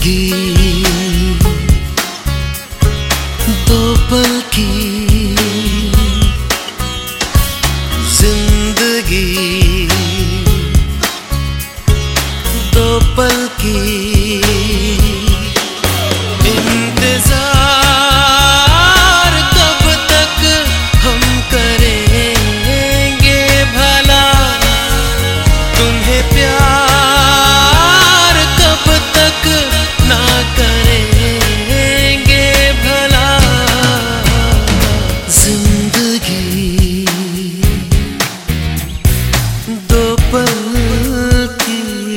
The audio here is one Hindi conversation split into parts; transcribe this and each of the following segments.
जिंदगी दो पल की जिंदगी दो पल की इंतजार कब तक हम करेंगे भला तुम्हें प्यार कब तक ना करेंगे भला जिंदगी दो पल की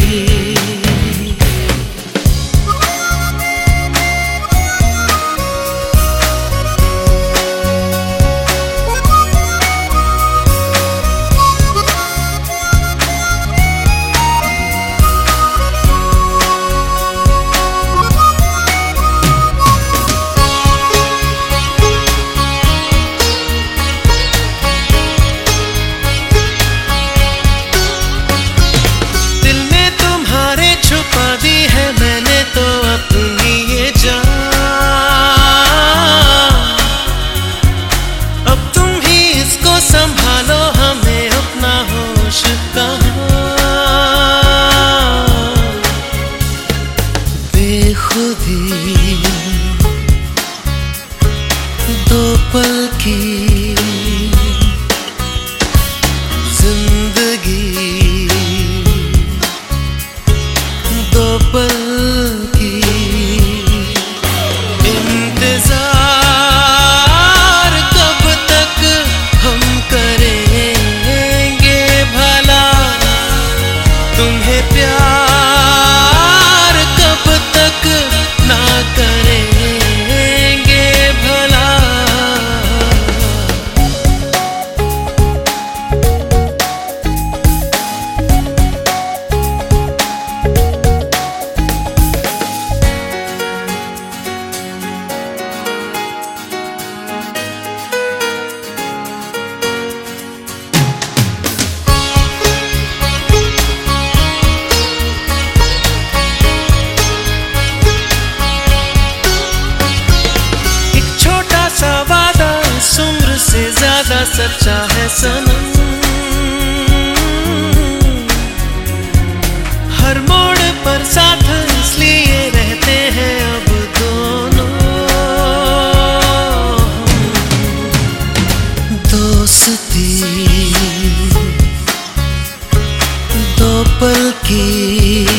संभालो हमें अपना होश कहाँ बेखुदी दो पल की जिंदगी दो पल की इंतजार कब तक हम करेंगे भला तुम्हें प्यार कब तक ना करेंगे भला से ज्यादा सच्चा है सनम हर मोड़ पर साथ इसलिए रहते हैं अब दोनों दोस्ती दो पल की